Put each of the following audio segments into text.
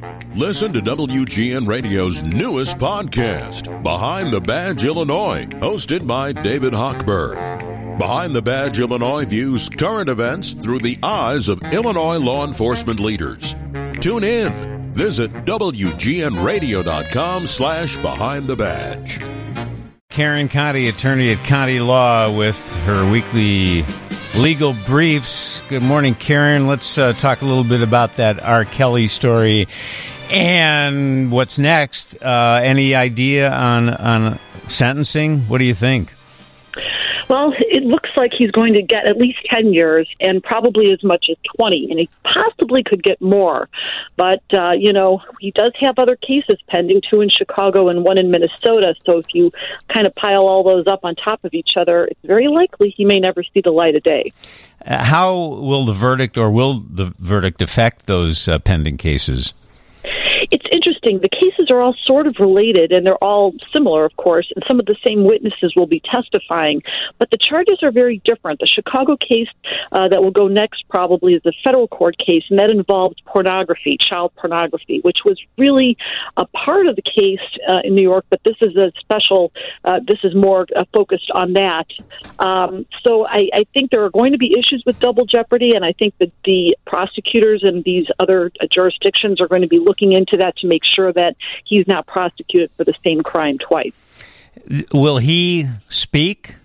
Listen to WGN Radio's newest podcast, Behind the Badge Illinois, hosted by David Hochberg. Behind the Badge Illinois views current events through the eyes of Illinois law enforcement leaders. Tune in. Visit WGNRadio.com/Behind the Badge. Karen Conti, attorney at Conti Law, with her weekly legal briefs. Good morning, Karen. Let's talk a little bit about that R. Kelly story and what's next. Any idea on sentencing? What do you think? Well, it looks like he's going to get at least 10 years and probably as much as 20, and he possibly could get more. But, he does have other cases pending, 2 in Chicago and 1 in Minnesota. So if you kind of pile all those up on top of each other, it's very likely he may never see the light of day. How will the verdict affect those pending cases? It's interesting. The cases are all sort of related, and they're all similar, of course, and some of the same witnesses will be testifying. But the charges are very different. The Chicago case that will go next probably is the federal court case, and that involves pornography, child pornography, which was really a part of the case in New York, but this is a special, this is more focused on that. So I think there are going to be issues with double jeopardy, and I think that the prosecutors in these other jurisdictions are going to be looking into that to make sure that he's not prosecuted for the same crime twice. Will he speak?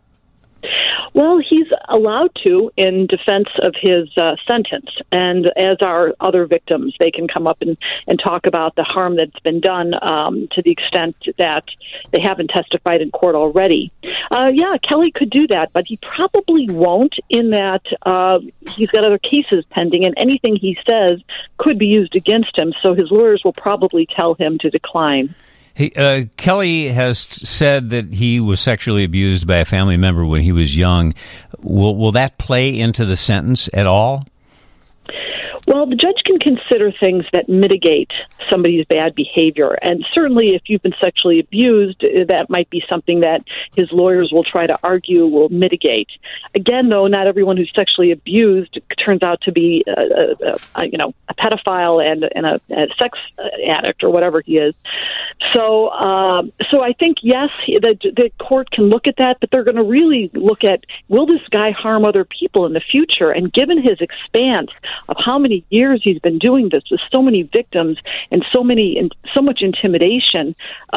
Well, he's allowed to in defense of his sentence. And as are other victims, they can come up and talk about the harm that's been done to the extent that they haven't testified in court already. Kelly could do that, but he probably won't, in that he's got other cases pending, and anything he says could be used against him. So his lawyers will probably tell him to decline. Kelly has said that he was sexually abused by a family member when he was young. Will that play into the sentence at all? Well, the judge can consider things that mitigate somebody's bad behavior. And certainly if you've been sexually abused, that might be something that his lawyers will try to argue will mitigate. Again, though, not everyone who's sexually abused turns out to be a pedophile and a sex addict or whatever he is. So I think, yes, the court can look at that, but they're going to really look at, will this guy harm other people in the future? And given his expanse of how many years he's been doing this with so many victims and so much intimidation,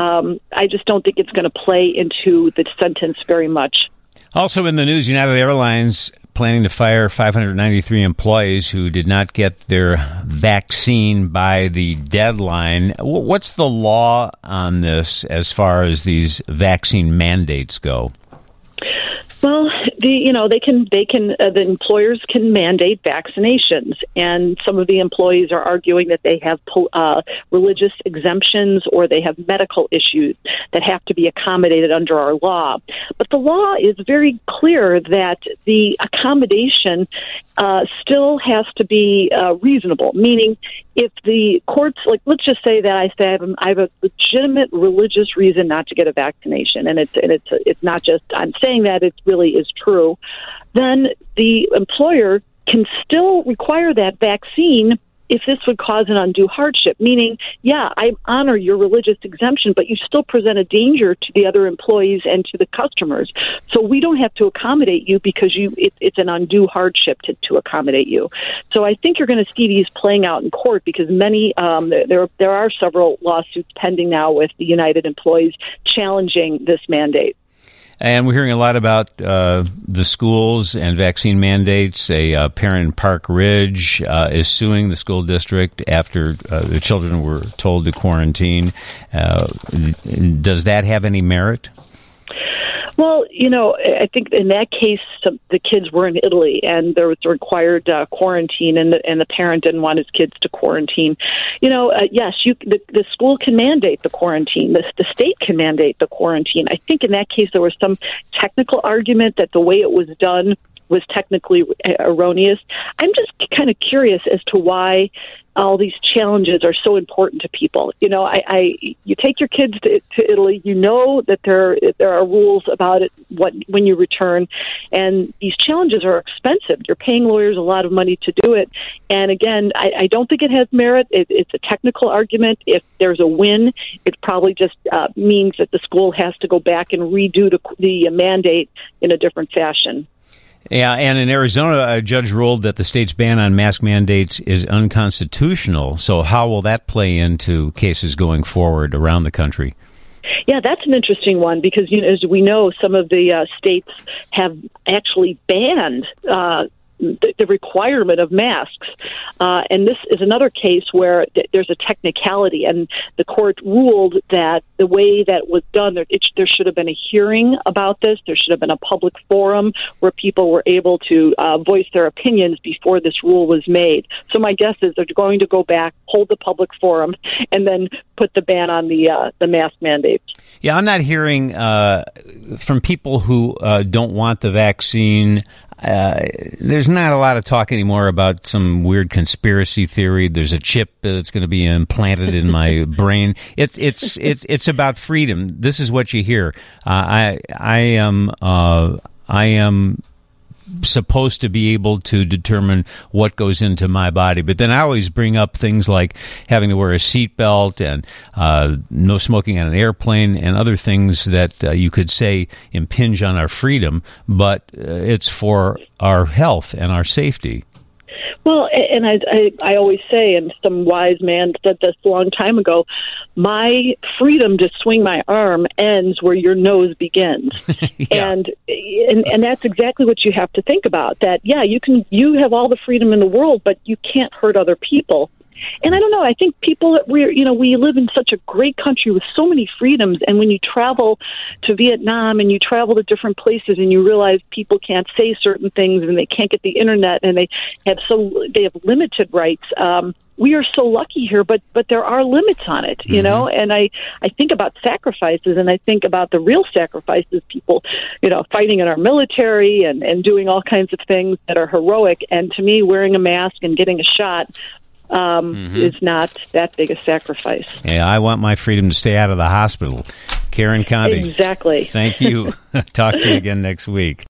I just don't think it's going to play into the sentence very much. Also in the news, United Airlines planning to fire 593 employees who did not get their vaccine by the deadline. What's the law on this as far as these vaccine mandates go? Well, the employers can mandate vaccinations, and some of the employees are arguing that they have religious exemptions or they have medical issues that have to be accommodated under our law. But the law is very clear that the accommodation still has to be reasonable, meaning if the courts, let's just say that I have a legitimate religious reason not to get a vaccination, and it's not just I'm saying that, it really is true, then the employer can still require that vaccine if this would cause an undue hardship, meaning, I honor your religious exemption, but you still present a danger to the other employees and to the customers. So we don't have to accommodate you because it's an undue hardship to accommodate you. So I think you're going to see these playing out in court because many, there are several lawsuits pending now with the United employees challenging this mandate. And we're hearing a lot about the schools and vaccine mandates. A parent in Park Ridge is suing the school district after the children were told to quarantine. Does that have any merit? Well, I think in that case, the kids were in Italy, and there was a required quarantine, and the parent didn't want his kids to quarantine. Yes, the school can mandate the quarantine. The state can mandate the quarantine. I think in that case there was some technical argument that the way it was done was technically erroneous. I'm just kind of curious as to why all these challenges are so important to people. You know, you take your kids to Italy, you know that there are rules about it when you return, and these challenges are expensive. You're paying lawyers a lot of money to do it, and again, I don't think it has merit. It's a technical argument. If there's a win, it probably just means that the school has to go back and redo the mandate in a different fashion. Yeah, and in Arizona, a judge ruled that the state's ban on mask mandates is unconstitutional. So how will that play into cases going forward around the country? Yeah, that's an interesting one because, you know, as we know, some of the states have actually banned the requirement of masks. And this is another case where there's a technicality, and the court ruled that the way that was done, there should have been a hearing about this. There should have been a public forum where people were able to voice their opinions before this rule was made. So my guess is they're going to go back, hold the public forum, and then put the ban on the mask mandates. Yeah, I'm not hearing from people who don't want the vaccine. There's not a lot of talk anymore about some weird conspiracy theory. There's a chip that's going to be implanted in my brain. It's about freedom. This is what you hear. I am supposed to be able to determine what goes into my body. But then I always bring up things like having to wear a seatbelt and no smoking on an airplane and other things that you could say impinge on our freedom, but it's for our health and our safety. Well, and I always say, and some wise man said this a long time ago, my freedom to swing my arm ends where your nose begins. Yeah. And that's exactly what you have to think about. That, yeah, you have all the freedom in the world, but you can't hurt other people. And I don't know, I think people, we live in such a great country with so many freedoms, and when you travel to Vietnam and you travel to different places and you realize people can't say certain things and they can't get the internet and they have limited rights. We are so lucky here, but there are limits on it, you know, and I think about sacrifices, and I think about the real sacrifices, people, fighting in our military and doing all kinds of things that are heroic. And to me, wearing a mask and getting a shot is not that big a sacrifice. Yeah, I want my freedom to stay out of the hospital. Karen Conti. Exactly. Thank you. Talk to you again next week.